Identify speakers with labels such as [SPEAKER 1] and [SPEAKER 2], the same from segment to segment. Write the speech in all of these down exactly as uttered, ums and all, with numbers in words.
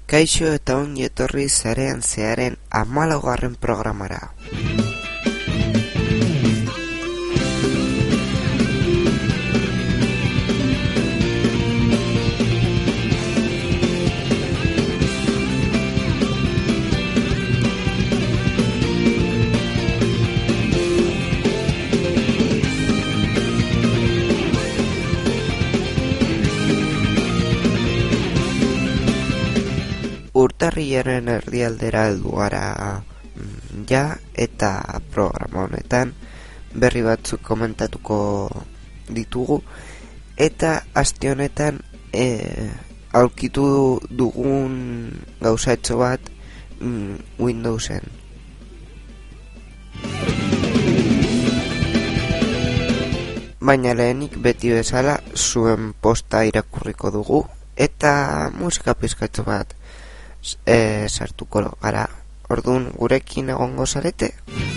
[SPEAKER 1] Kaixo eta ongi etorri Sarean Zearen hamalaugarren programara. Urtarrilaren erdialdera heldu gara ja, eta programa honetan berri batzuk komentatuko ditugu, eta aste honetan e, aurkitu dugun gauzatxo bat mm, Windowsen. Baina lehenik beti bezala zuen posta irakurriko dugu, eta musika pizkatxo bat E, sartuko gara. Orduan gurekin egongo zarete?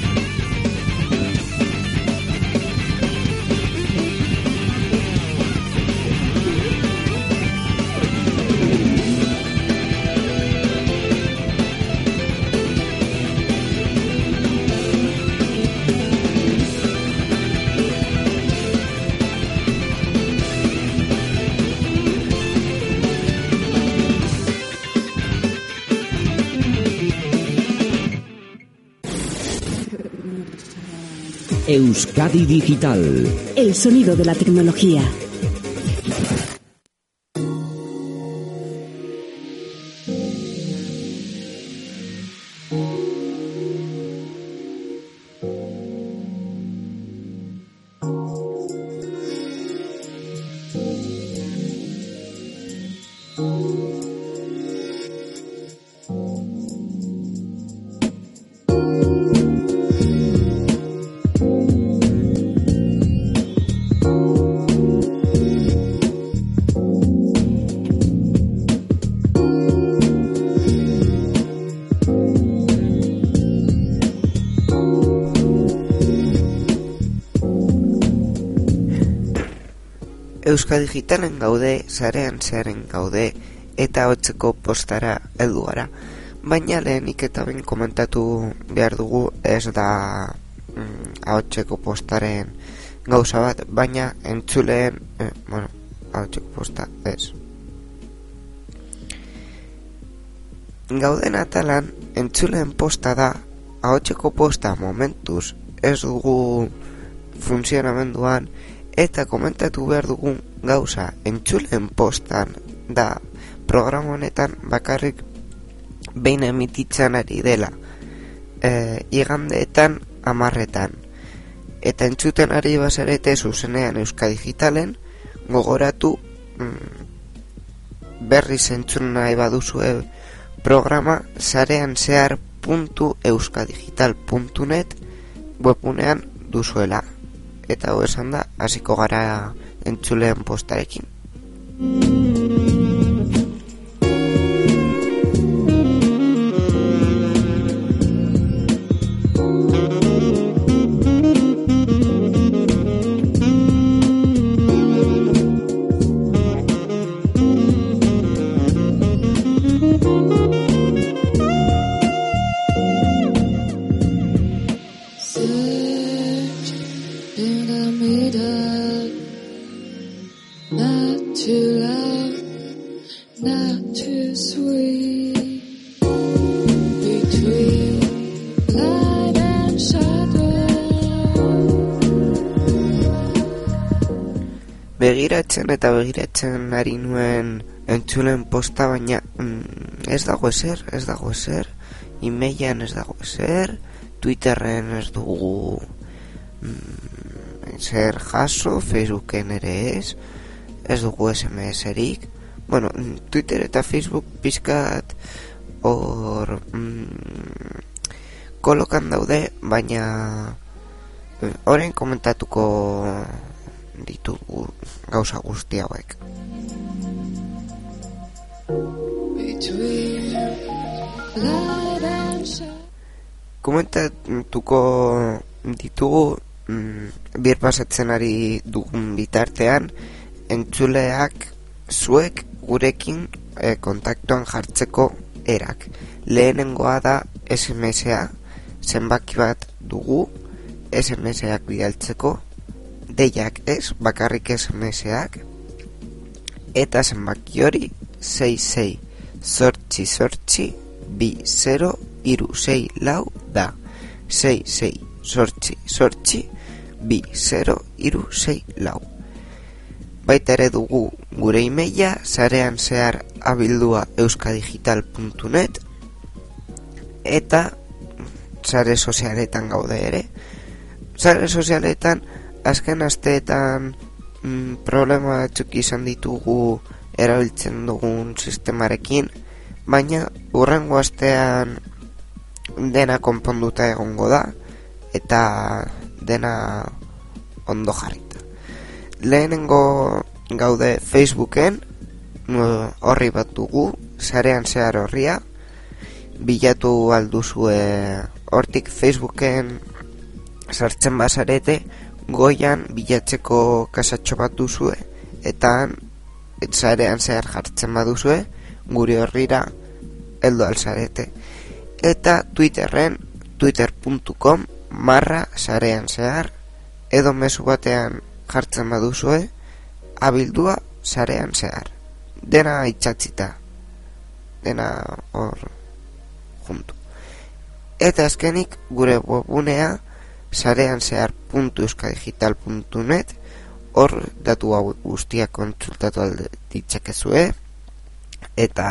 [SPEAKER 2] Euskadi Digital.
[SPEAKER 3] El sonido de la tecnología. Euskadi Digitalen gaude, Sarean Zearen gaude, eta hotzeko postara heldu gara. Baina lehenik eta ben komentatu behar dugu, ez da mm, ahotseko postaren gauza bat, baina entzuleen, eh, bueno, ahotseko posta ez. Gauden atalan, entzuleen posta da, ahotseko posta momentuz ez dugu funtzionamenduan, eta komentatu behar dugun gauza entzuleen postan da programa honetan bakarrik behin emititzen ari dela e, igandeetan amarretan, eta entzuten ari bazarete zuzenean Euskadi Digitalen, gogoratu mm, berriz entzun nahi baduzue programa sarean zehar puntu euskadigital puntu net webunean duzuela. Eta hau esan da, hasiko gara entzuleen postarekin. Begiratzen eta begiratzen ari nuen entzulen posta, baina mm, ez dago ezer, ez dago ezer, e-mailan ez dago ezer, Twitterren ez dugu mm, zer jaso, Facebooken ere ez, ez dugu S M S-erik. Bueno, Twitter eta Facebook pizkat hor mm, kolokan daude, baina orain komentatuko ditugu gauza guzti hauek. Komentatuko ditugu mm, bir pasatzen ari dugun bitartean entzuleak zuek gurekin e, kontaktuan jartzeko
[SPEAKER 1] erak. Lehenengoa da S M S-a, zenbaki bat dugu S M S-ak bidaltzeko, deiak ez, bakarrik S M S-ak, eta zenbaki hori sei sei zortzi zortzi bi zero hiru sei lau da. sei sei zortzi zortzi bi zero hiru sei lau. Baita ere dugu gure emaila, sarean zehar abildua euskadigital puntu net, eta sare sozialetan gaude ere. Sare sozialetan azken asteetan mm, problema batzuk izan ditugu erabiltzen dugun sistemarekin, baina hurrengo astean dena konponduta egongo da eta dena ondo jarrita. Lehenengo gaude Facebooken, horri bat dugu, sarean zehar horria, bilatu alduzue hortik Facebooken sartzen bazarete, goian bilatzeko kasatxo bat duzue, eta sarean zehar jartzen baduzue, guri horrira heldu alzarete. Eta Twitterren, twitter puntu com marra sarean zehar, edo mezu batean jartzen baduzue, abildua sarean zehar. Dena itxatzita, dena hor juntu. Eta azkenik gure webgunea sarean zehar puntu euskadigital puntu net, hor datu hau guztiak kontsultatu alde ditzakezue, eta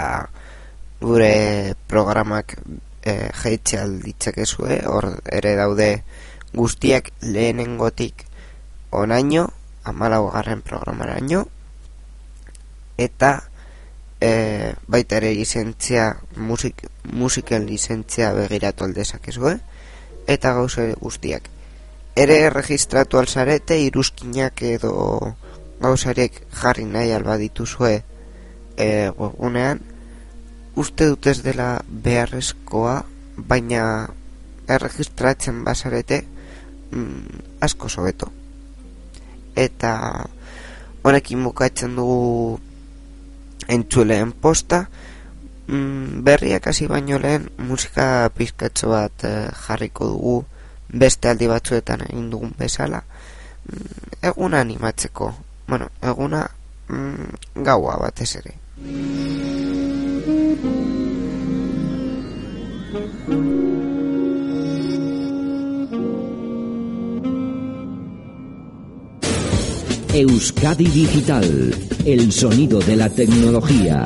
[SPEAKER 1] gure programak e, jaitxe alditzakezue, hor ere daude guztiak lehenengotik onaino, hamalaugarren programaraino, eta e, baita ere lizentzia, musik, musiken lizentzia begiratu aldezakezue, eta gauze guztiak. Ere registratu alzarete, iruzkinak edo gauzarek jarri nahi alba dituzue e, webgunean, uste dut ez dela beharrezkoa, baina erregistratzen bazarete mm, asko sobeto. Eta honekin bukatzen dugu entzuleen posta, mm, berriak hasi baino lehen musika pizkatxo bat eh, jarriko dugu, beste aldi batzuetan egin dugun bezala, mm, eguna animatzeko, bueno, eguna mm, gaua batez ere.
[SPEAKER 2] Euskadi Digital, el sonido de la tecnología.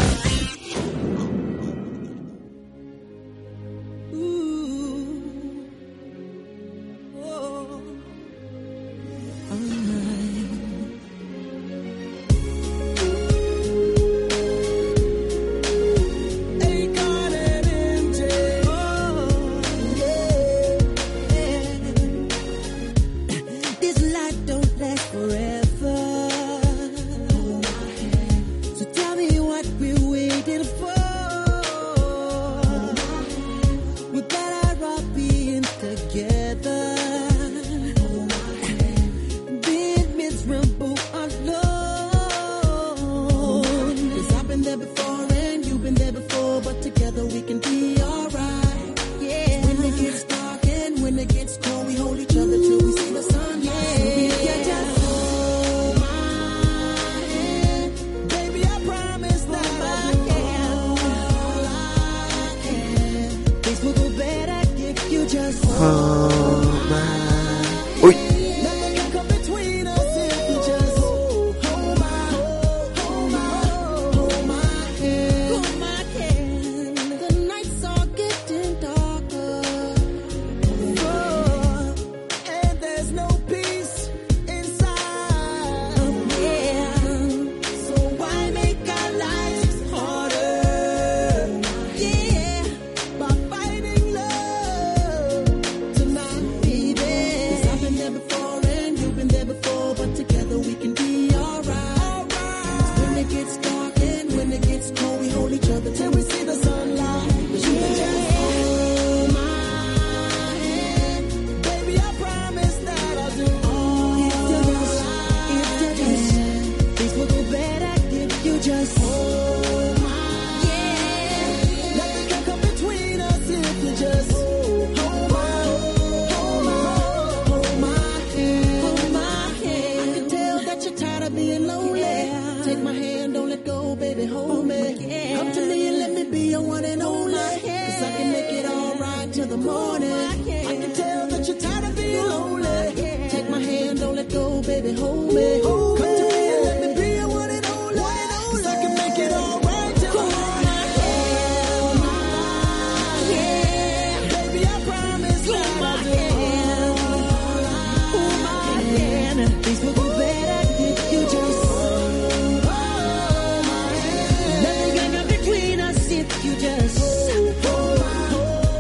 [SPEAKER 4] till the morning. I can tell that you're tired of being lonely. Take my hand, don't let go, baby, hold me. Come to me and let me be your one and only. Cause I can make it all right till the morning. Hold my hand, baby, I promise that I'll do. Hold my hand, things will be better if you just hold my hand. Nothing can come between us if you just hold my hand.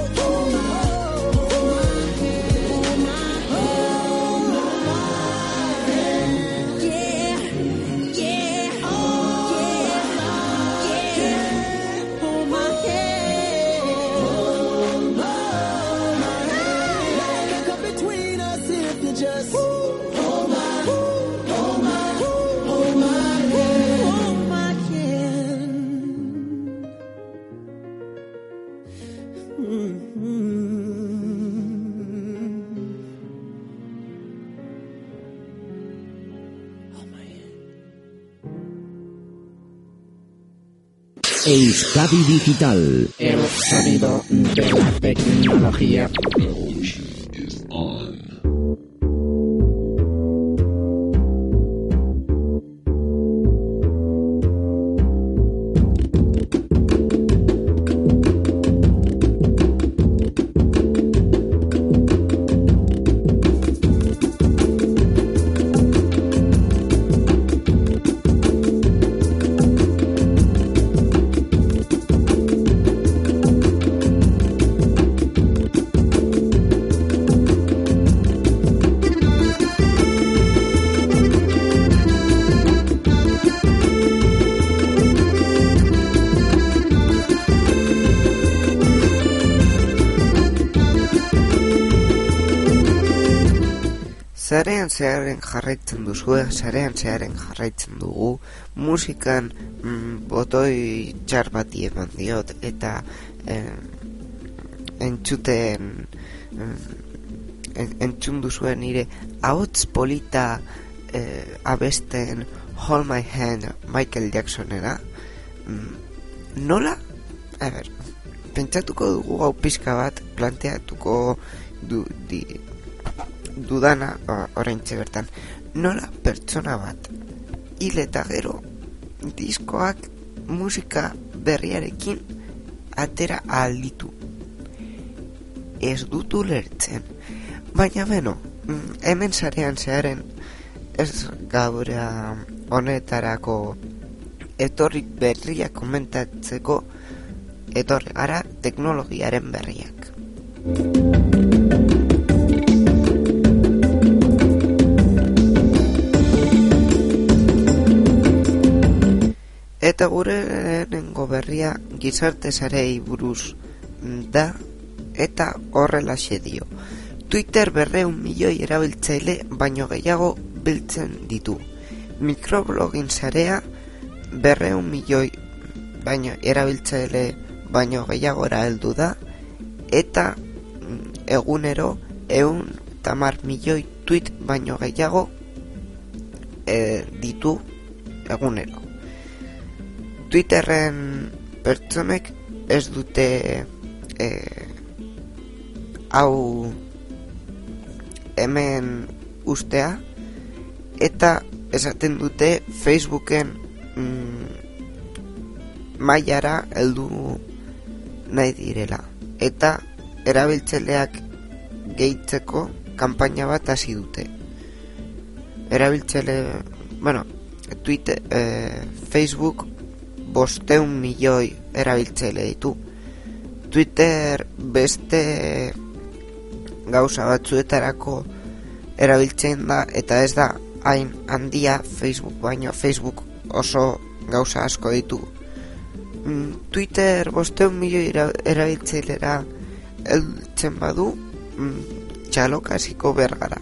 [SPEAKER 2] Euskadi Digital.
[SPEAKER 5] El sonido de la tecnología.
[SPEAKER 3] Zarean zearen jarraitzen duzue, zarean zearen jarraitzen dugu, musikan mm, botoi txar bati eman diot, eta eh, entzuten, eh, entzun duzuen nire ahots polita eh, abesten Hold My Hand Michael Jacksonera. Mm, nola? A ber, pentsatuko dugu gau pizka bat, planteatuko du, di, dudana oraintxe bertan, nola pertsona bat hil eta gero diskoak musika berriarekin atera alditu. Ez dut ulertzen, baina beno, hemen sarean zearen ez gaura honetarako etorri berriak komentatzeko, etorri gara teknologiaren berriak. Eta gure lehenengo berria gizarte sarei buruz da, eta horrelaxe dio. Twitter berreun milioi erabiltzaile baino gehiago biltzen ditu. Mikroblogin sarea berreun milioi baino erabiltzaile baino gehiagora heldu da, eta egunero ehun tamar milioi tweet baino gehiago e, ditu egunero. Twitterren pertsonek ez dute eh, hau hemen ustea, eta esaten dute Facebooken mm, mailara heldu nahi direla, eta erabiltzaileak gehitzeko kanpaina bat hasi dute. Erabiltzaile, bueno, Twitter, eh, Facebook bosteun milioi erabiltzaile ditu. Twitter beste gauza batzuetarako erabiltzen da, eta ez da hain handia Facebook baino. Facebook oso gauza asko ditu. Twitter bosteun milioi erabiltzailera heltzen badu, txaloka hasiko bergara.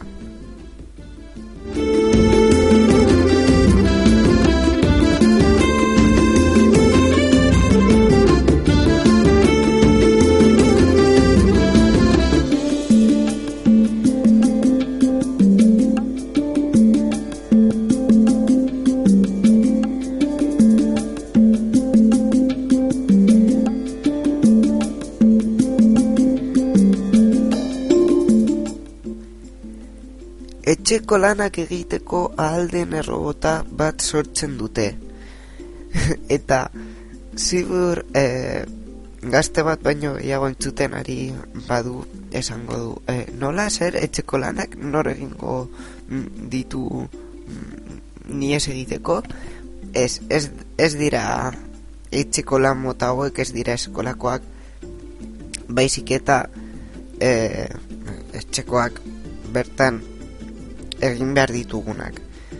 [SPEAKER 1] etxeko lanak egiteko ahalden errobota bat sortzen dute. Eta zigur e, gazte bat baino gehiago entzuten ari badu esango du, e, nola zer etxeko lanak nor egingo ditu ni ez egiteko? Ez, ez, ez dira etxeko lan mota hauek, ez dira eskolakoak, baizik eta e, etxekoak bertan egin behar ditugunak.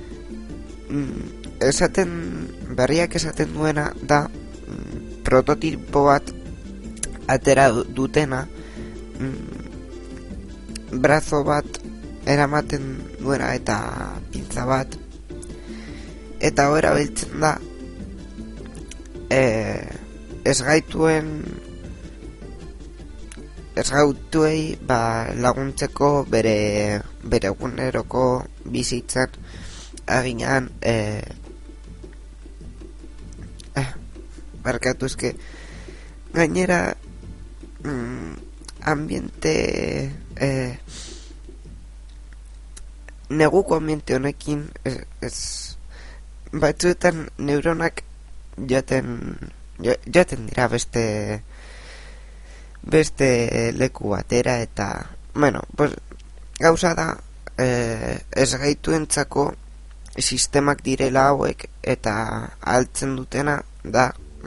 [SPEAKER 1] Esaten, berriak esaten duena da prototipo bat atera dutena, brazo bat eramaten duena eta pintza bat, eta hor erabiltzen da e, ez gaituen ez gautuei ba, laguntzeko bere bere eguneroko bizitzan aginan e, eh, barkatu eske gainera mm, ambiente eh, neguko ambiente honekin ez, ez batzuetan neuronak jaten jaten dira beste beste leku batera eta bueno, pues gauza da eh, ez gaituentzako sistemak direla hauek eta altzen dutena da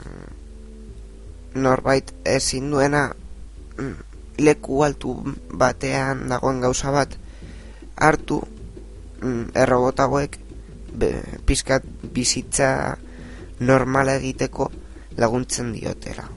[SPEAKER 1] norbait ezin duena leku altu batean dagoen gauza bat hartu errobota hauek pizkat bizitza normala egiteko laguntzen diotela.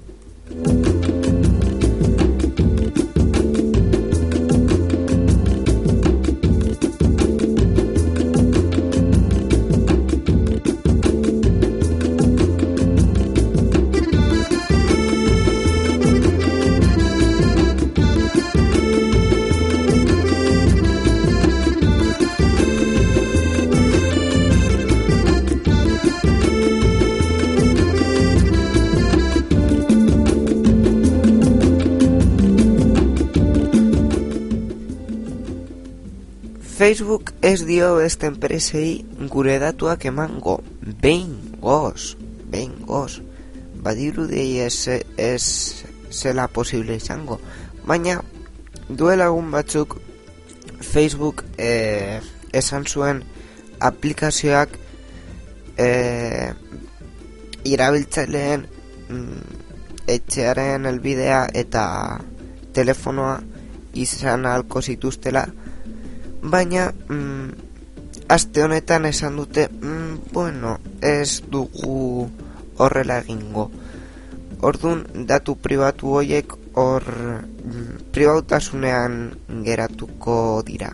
[SPEAKER 1] Facebook ez dio beste enpresei gure datuak emango, behin goz, behin goz, badirudi ez, ez zela posible izango, baina duela egun batzuk Facebook eh, esan zuen aplikazioak eh, irabiltzaileen mm, etxearen helbidea eta telefonoa izan ahalko zituztela, baina mm, aste honetan esan dute mm, bueno, ez dugu horrela egingo. Ordun datu pribatu horiek hor mm, pribautasunean geratuko dira.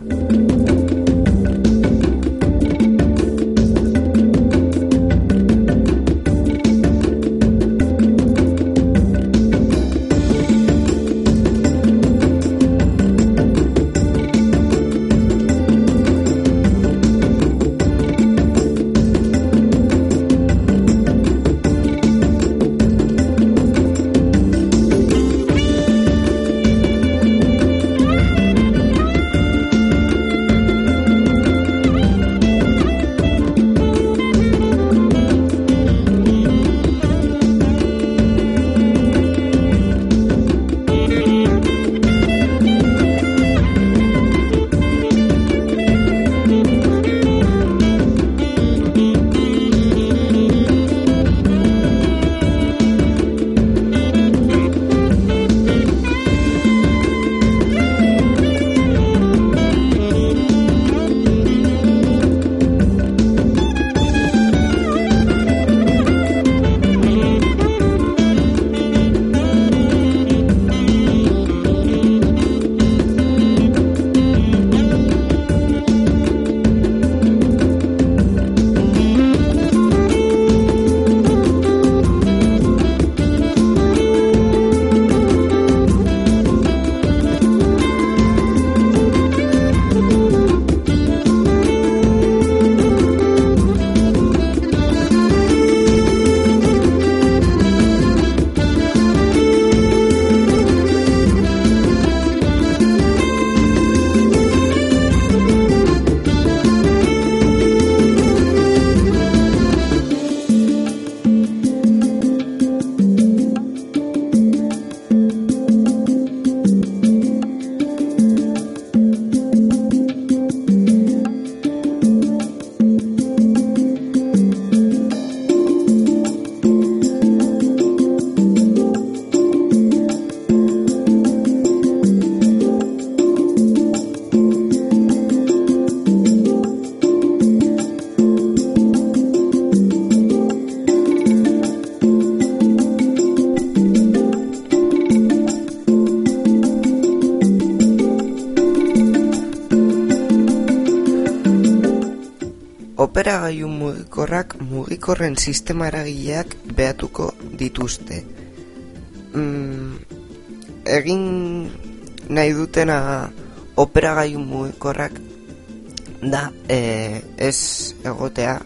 [SPEAKER 1] operagailu mugikorrak mugikorren sistema eragileak behatuko dituzte. Mm, egin nahi dutena operagailu mugikorrak da e, ez egotea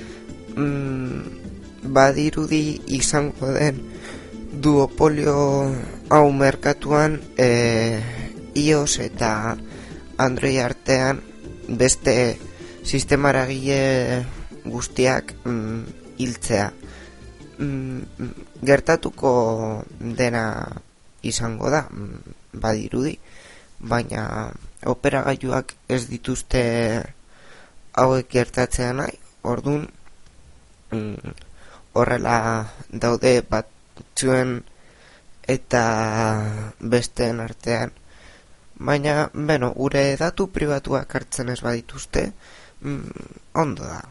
[SPEAKER 1] mm, badirudi izango den duopolio hau merkatuan e, iOS eta Android artean beste sistema eragile guztiak mm, hiltzea. Mm, gertatuko dena izango da, mm, badirudi, baina operagailuak ez dituzte hauek gertatzea nahi, ordun mm, horrela daude batzuen eta besteen artean. Baina, beno, gure datu pribatuak hartzen ez badituzte, mm, ondo da.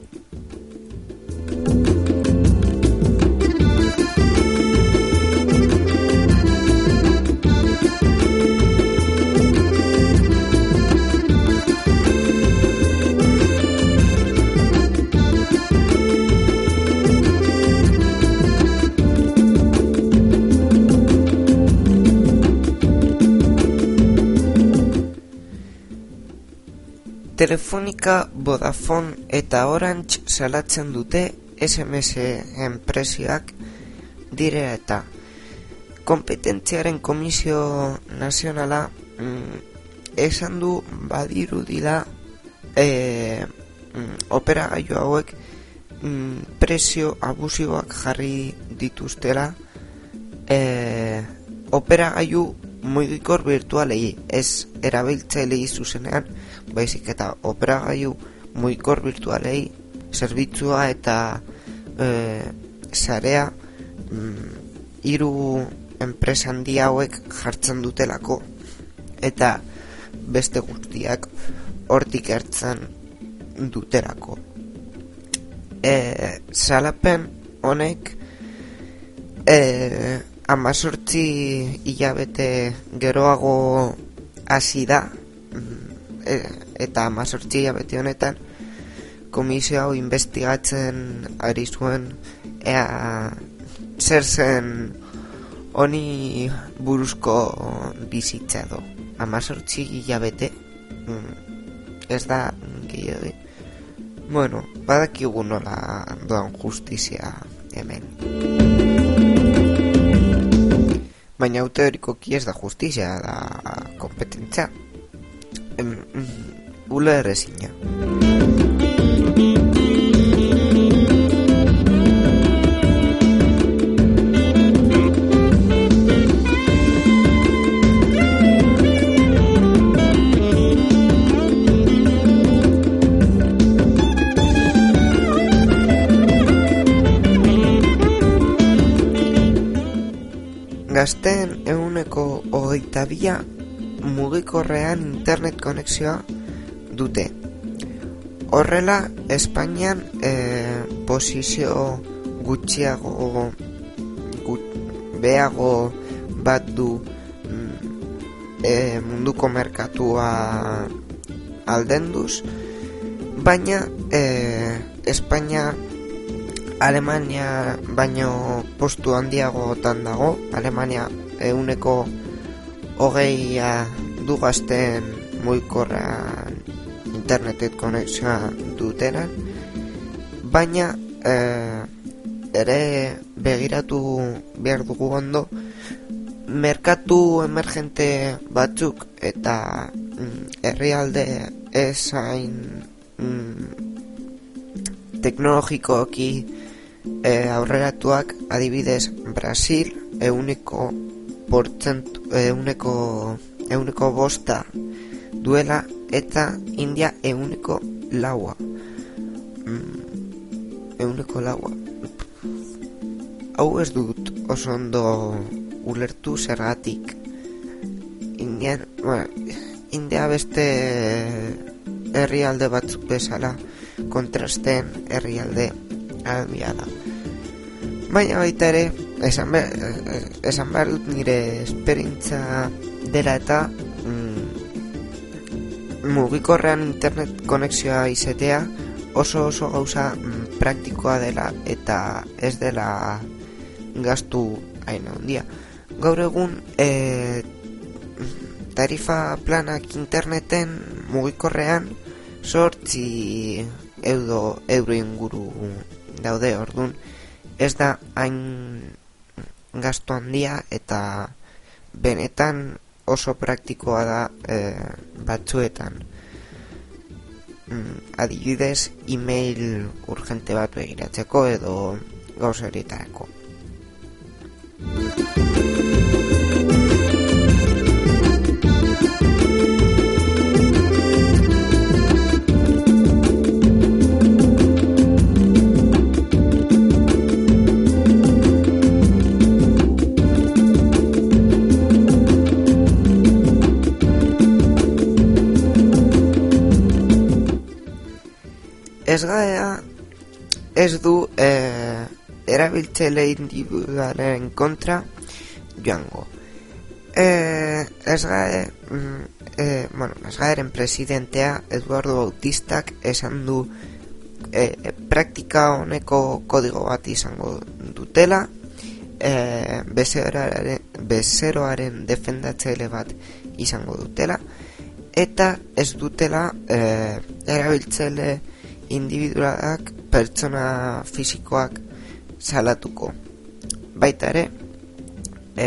[SPEAKER 1] Telefonica, Vodafone eta Orange salatzen dute S M S-en prezioak direla eta Konpetentziaren Komisio Nazionala mm, esan du badirudila e, mm, operagailu hauek mm, prezio abusiboak jarri dituztela e, operagailu mugikor virtualei, ez erabiltzailei zuzenean, baizik eta operagailu mugikor virtualei zerbitzua eta e, sarea mm, hiru enpresa handi hauek jartzen dutelako eta beste guztiak hortik hartzen dutelako. E, salapen honek e, amazortzi hilabete geroago hasi da, e, eta amazortzi hilabete honetan komisio hau investigatzen ari zuen ea zer zen honi buruzko bizitza edo. Amazortzi hilabete mm, ez da gehiago. Bueno, badakigu nola doan justizia hemen. Baina hau teorikoki ez da justizia, da kompetentza. Ula errezina. Gazteen ehuneko hogeita bia mugikorrean internet konexioa dute. Horrela, Espainian e, posizio gutxiago gut, beago bat du e, munduko merkatua aldenduz, baina e, Espainia Alemania baino postu handiagotan dago. Alemania ehuneko hogeia du gazten mugikorrean internetet konexioa dutenan, baina eh, ere begiratu behar dugu ondo merkatu emergente batzuk eta mm, herrialde ezain mm, teknologikoki E, aurreratuak, adibidez Brasil euneko portzentu, euneko euneko bosta duela eta India euneko laua mm, euneko laua hau ez dut oso ondo ulertu zergatik. Indian, bueno, India beste herrialde batzuk bezala kontrasten herrialde albia da. Baina baita ere esan behar, esan behar dut nire esperintza dela eta mm, mugikorrean internet konexioa izatea oso oso gauza mm, praktikoa dela eta ez dela gastu hain handia. Gaur egun e, tarifa planak interneten mugikorrean sortzi euro, euro inguru daude, ordun ez da hain gastu handia eta benetan oso praktikoa da e, batzuetan. Mm, adibidez, email urgente bat begiratzeko edo gauza horietarako. Esgaea ez du eh, erabiltzaile individualen kontra joango. Eh, Esgae, mm, eh, bueno, Esgaeren presidentea Eduardo Bautistak esan du eh, praktika honeko kodigo bat izango dutela, eh, bezeroaren, bezeroaren defendatzaile bat izango dutela, eta ez dutela eh, erabiltzaile individualak pertsona fisikoak salatuko. Baita ere, e,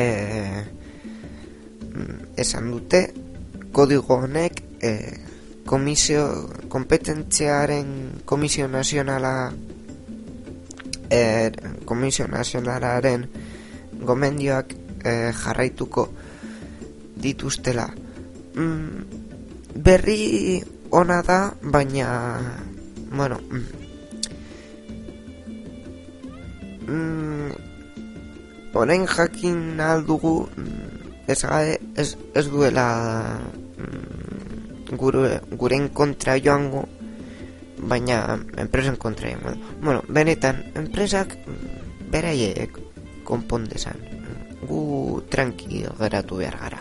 [SPEAKER 1] esan dute kodigo honek e, komisio kompetentziaren komisio nazionala e, komisio nazionalaren gomendioak e, jarraituko dituztela. Mm, berri ona da, baina bueno, mm, orain jakin aldugu ez, ez, ez duela mm, gure, guren kontra joango, baina enpresen kontra joango. Bueno, benetan, enpresak beraiek konpondezan, gu tranquil geratu behar gara.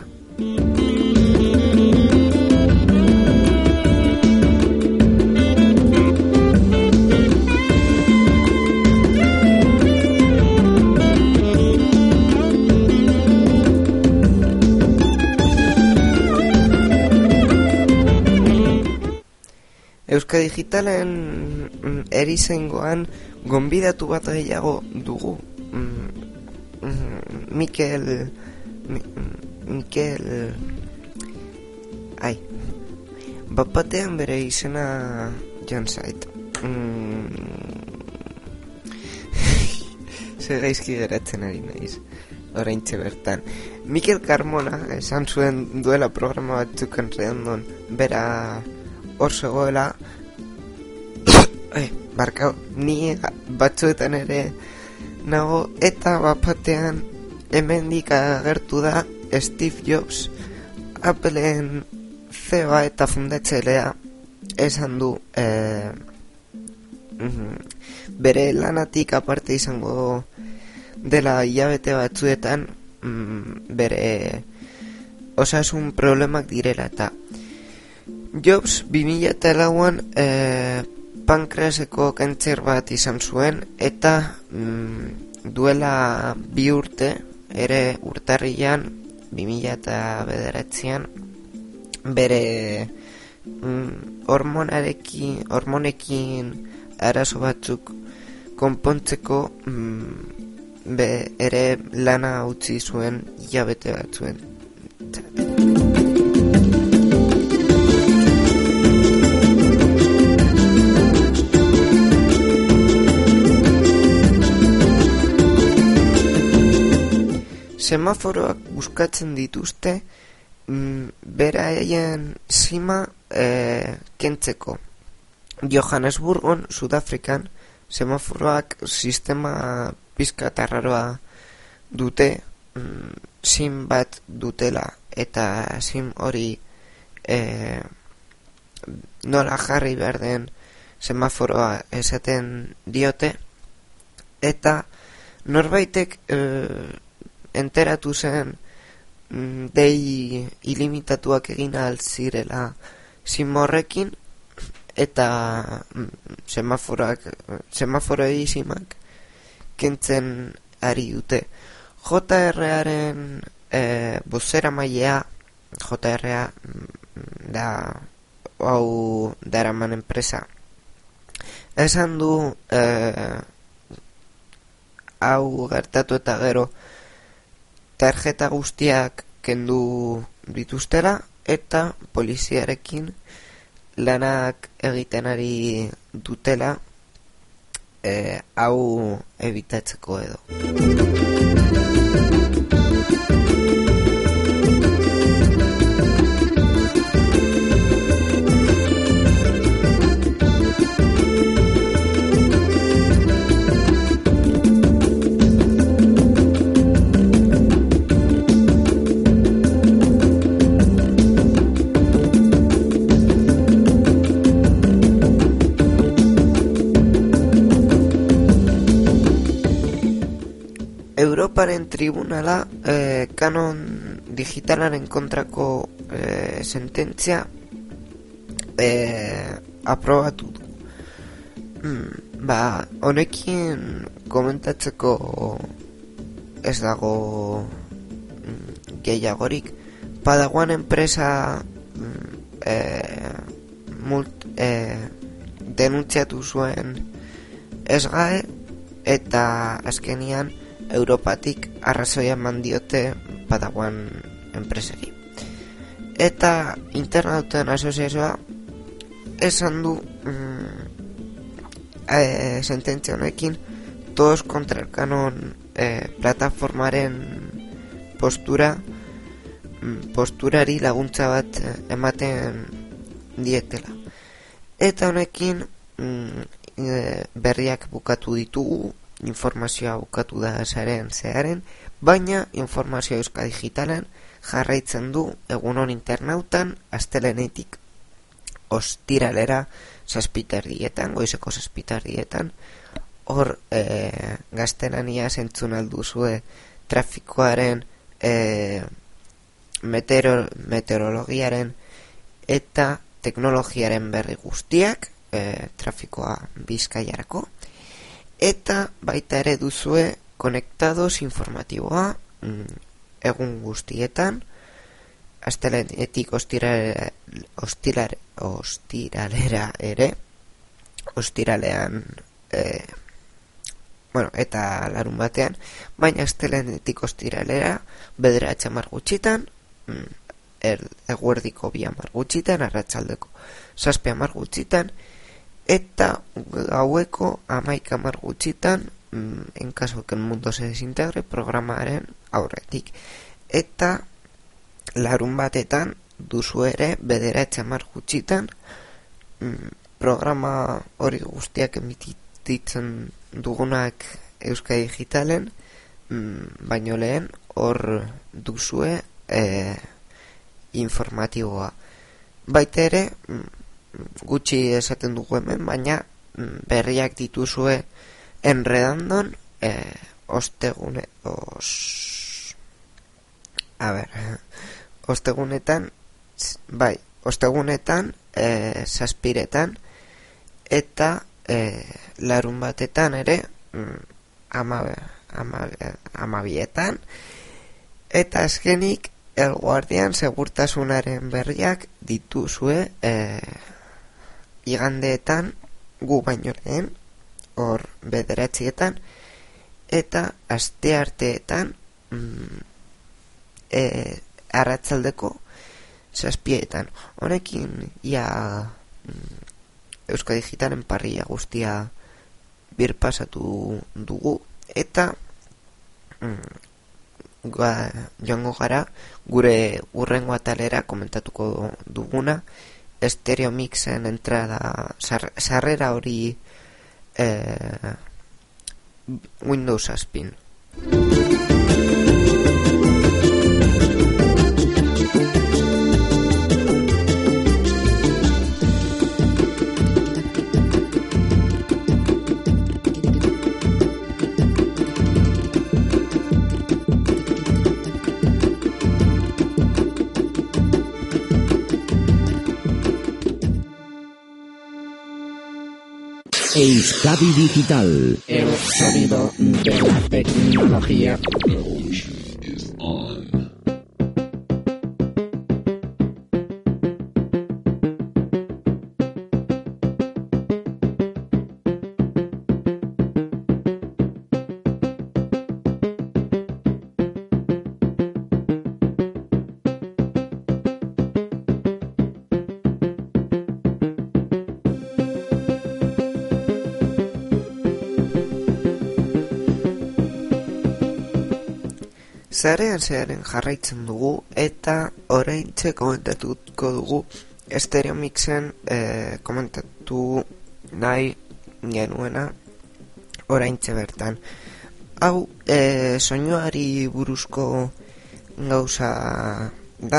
[SPEAKER 1] Euska Digitalen mm, erizengoan gonbidatu bat gehiago dugu. Mm, mm, Mikel mi, Mikel ai bapatean bere izena John Zait. Mm, Ze gaizki geratzen ari naiz oraintxe bertan. Mikel Carmona esan zuen duela programa batzuk enredondon bera hor zegoela eh, barkau, ni batzuetan ere nago, eta bapatean hemendik agertu da Steve Jobs, Appleen C E O eta fundatzailea, esan du eh, bere lanatik aparte izango dela hilabete batzuetan mm, bere osasun problemak direla, eta Jobs bi mila lauan e, pankreaseko kantzer bat izan zuen, eta mm, duela bi urte ere urtarrian bi mila bederatzian bere mm, hormonarekin hormonekin arazo batzuk konpontzeko mm, be, ere lana utzi zuen hilabete batzuen. Semaforoak buskatzen dituzte mm, beraien zima e, kentzeko. Johannesburgon, Sudafrikan, semaforoak sistema pizkatarraroa dute, mm, sim bat dutela, eta sim hori e, nola jarri behar den semaforoa esaten diote, eta norbaitek e, enteratu zen mm, dei ilimitatuak egin ahal zirela sim horrekin, eta semaforoak, semaforo edisimak kentzen ari dute. J R-aren e, bozera mailea, J R-a da hau daraman enpresa, esan du e, hau gertatu eta gero tarjeta guztiak kendu dituztela eta poliziarekin lanak egiten ari dutela e, hau ebitatzeko edo. Europaren tribunala eh, kanon digitalaren kontrako eh, sententzia eh, aprobatu du. Mm, ba, honekin komentatzeko ez dago mm, gehiagorik. Padawan enpresa mm, eh, mult, eh, denuntziatu zuen esgae eta azkenian Europatik arrazoia eman diote Padawan enpresari. Eta internauten asoziazioa esan du mm, e, sententzia honekin todos kontra el canon e, plataformaren postura mm, posturari laguntza bat ematen dietela. Eta honekin mm, e, berriak bukatu ditugu, informazioa bukatu da esaren zeharen, baina informazioa Euskadi Digitalen jarraitzen du egunon internautan astelenetik ostiralera zazpiterdietan, goizeko zazpiterdietan, hor e, gaztelania zentzun alduzue trafikoaren e, meteoro, meteorologiaren eta teknologiaren berri guztiak e, trafikoa Bizkaiarako. Eta baita ere duzue konektados informatiboa mm, egun guztietan, astelenetik ostiralera, ostirale, ostiralera ere, ostiralean, e, bueno, eta larun batean, baina astelenetik ostiralera, bederatzi hamar gutxitan, mm, er, eguerdiko bi hamar gutxitan, arratsaldeko zazpi hamar gutxitan, eta gaueko hamaika hamar gutxitan, mm, en caso que el mundo se desintegre, programaren aurretik. Eta larun batetan duzu ere bederatzi hamar gutxitan mm, programa hori guztiak emititzen dugunak Euskadi Digitalen, mm, baino lehen hor duzue e, informatiboa. Baita ere, mm, gutxi esaten dugu hemen, baina berriak dituzue enredandon eh, ostegune os a ber ostegunetan bai, ostegunetan eh, zazpiretan eta eh, larun batetan ere ama, ama, amabietan eta azkenik El Guardian segurtasunaren berriak dituzue eh, igandeetan gu baino lehen, hor bederatzietan, eta astearteetan mm, e, arratsaldeko zazpietan. Honekin ia mm, Euskadi Digitalen parrilla guztia birpasatu dugu, eta mm, ga, joango gara gure urrengo atalera komentatuko duguna, Stereo Mixen entrada sar, sarrera hori eh, Windows Aspin.
[SPEAKER 2] Euskadi Digital.
[SPEAKER 5] El sonido de la tecnología.
[SPEAKER 3] Zarean zearen jarraitzen dugu eta oraintxe komentatuko dugu Stereo Mixen eh, komentatu nahi genuena oraintxe bertan. Hau eh, soinuari buruzko gauza da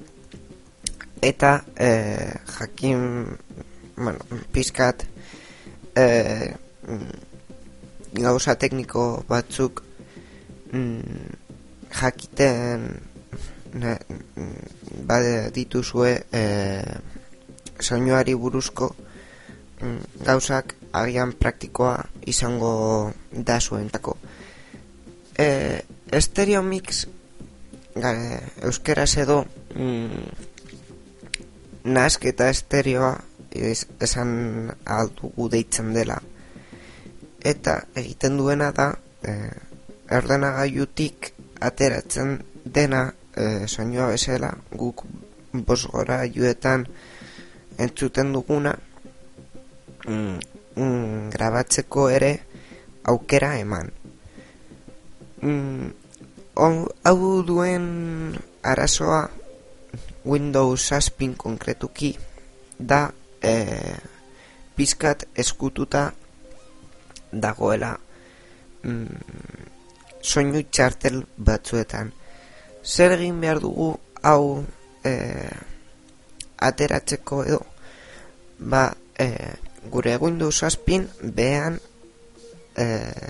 [SPEAKER 3] eta eh, jakin bueno, pizkat eh, gauza tekniko batzuk mm, jakiten ne, bade dituzue e, soinuari buruzko mm, gauzak agian praktikoa izango da zuentako. E, Stereo Mix gare, euskeraz edo mm, nahasketa estereoa esan aldugu deitzen dela eta egiten duena da e, ordenagailutik ateratzen dena e, soinua bezala guk bosgora juetan entzuten duguna mm, mm, grabatzeko ere aukera eman. Mm, on, hau duen arazoa Windows zazpin konkretuki da e, pizkat eskututa dagoela mm, soinu txartel batzuetan. Zer egin behar dugu hau e, ateratzeko edo ba e, gure Windows zazpin behan e,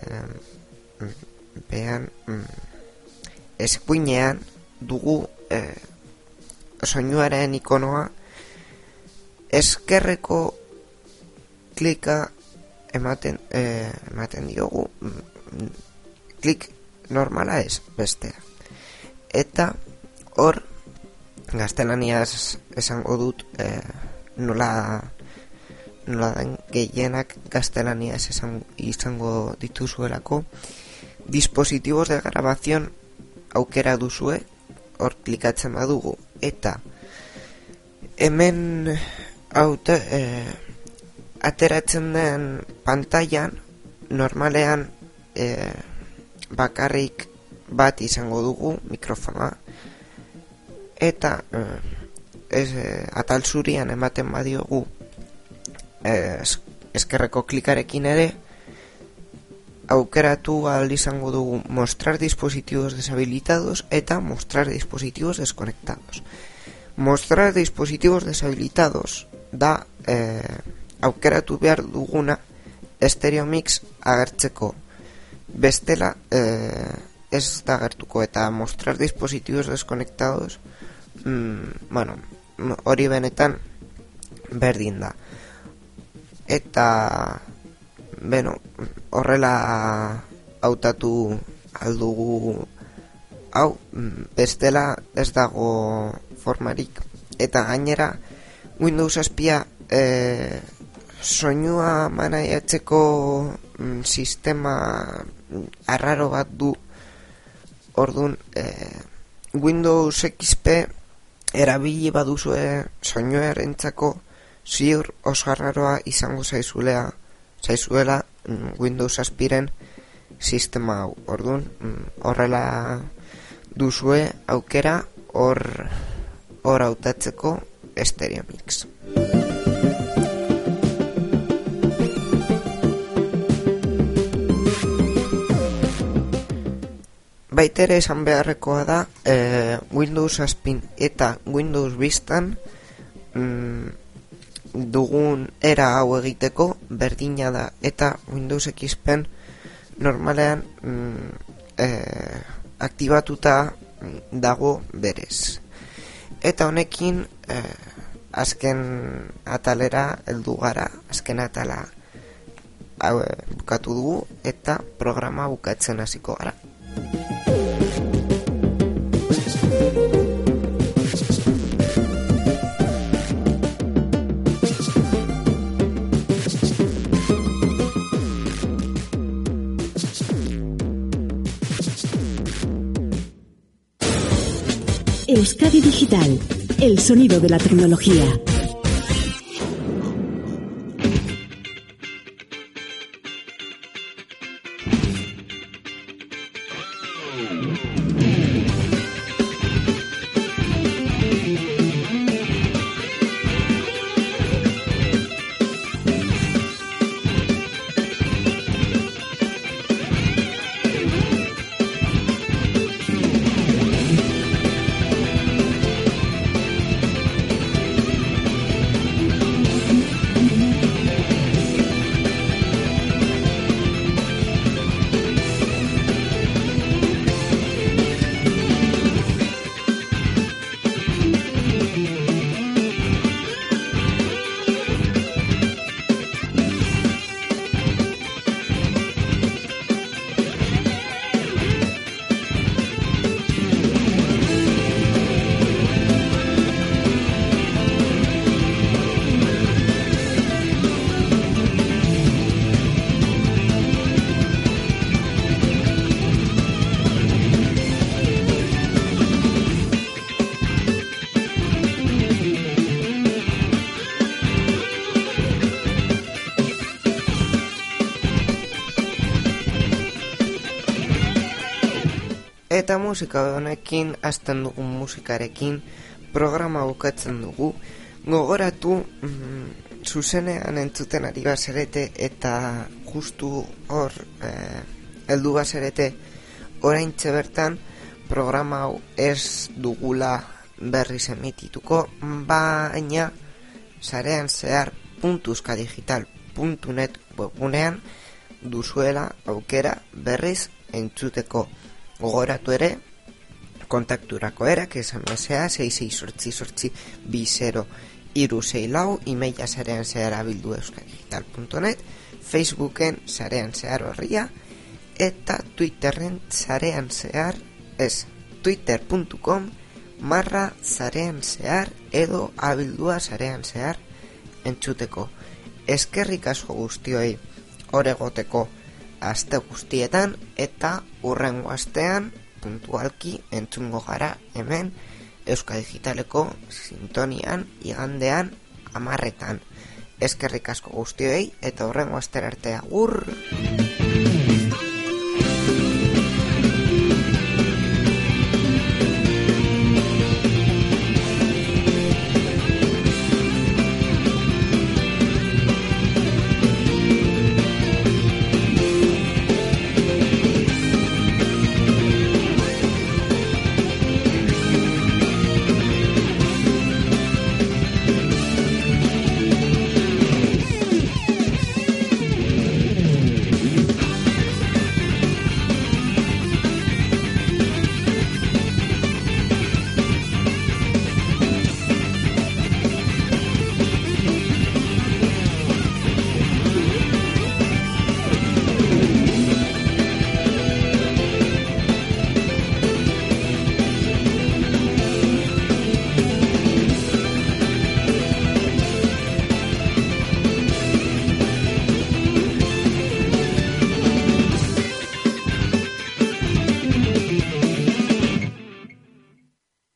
[SPEAKER 3] behan mm, eskuinean dugu e, soinuaren ikonoa eskerreko klika ematen e, ematen diogu mm, klik normala ez bestea. Eta hor gaztelaniaz esango dut eh, nola nola den gehienak gaztelaniaz esan, izango dituzuelako dispositivos de grabación aukera duzue hor klikatzen badugu eta hemen haute eh, ateratzen den pantailan normalean eh, bakarrik bat izango dugu mikrofonoa eta eh, ez, eh, atal zurian ematen badiogu eh, eskerreko klikarekin ere aukeratu ahal izango dugu mostrar dispositivos deshabilitados eta mostrar dispositivos desconectados. Mostrar dispositivos deshabilitados da eh, aukeratu behar duguna Stereo Mix agertzeko. Bestela eh, ez da gertuko eta mostrar dispositivos desconectados mm, bueno, hori benetan berdin da eta beno, horrela hautatu aldugu hau, bestela ez dago formarik eta gainera Windows zazpia eh, soinua manaiatzeko mm, sistema arraro bat du. Ordun eh, Windows X P erabili baduzue soinuarentzako ziur oso arraroa izango zaizuela zaizuela mm, Windows zazpiren sistema hau. Ordun mm, horrela duzue aukera hor hor hautatzeko Stereo Mix. Baitere esan beharrekoa da eh, Windows zazpin eta Windows Vistan mm, dugun era hau egiteko berdina da eta Windows X Pen normalean mm, eh, aktibatuta dago berez. Eta honekin eh, azken atalera heldu gara, azken atala
[SPEAKER 1] hau bukatu dugu eta programa bukatzen hasiko gara.
[SPEAKER 6] Euskadi Digital, el sonido de la tecnología.
[SPEAKER 1] Eta musika honekin, hasten dugun musikarekin, programa bukatzen dugu. Gogoratu, mm, zuzenean entzuten ari bazerete eta justu hor eh, heldu bazerete oraintxe bertan programa hau ez dugula berriz emitituko, baina sarean zehar puntu euskadigital puntu net webgunean duzuela aukera berriz entzuteko. Gogoratu ere, kontakturako erak esan bezea sei sei zortzi zortzi bi zero hiru sei lau, emaila sarean zehar abildu euskadigital puntu net, Facebooken sarean zehar horria, eta Twitterren sarean zehar, ez, twitter puntu com marra sarean zehar edo abildua sarean zehar entzuteko. Eskerrik asko guztioi oregoteko aste guztietan eta hurrengo astean puntualki entzungo gara hemen Euskadi Digitaleko sintonian igandean hamarretan. Eskerrik asko guztioi eta hurrengo astera arte agur.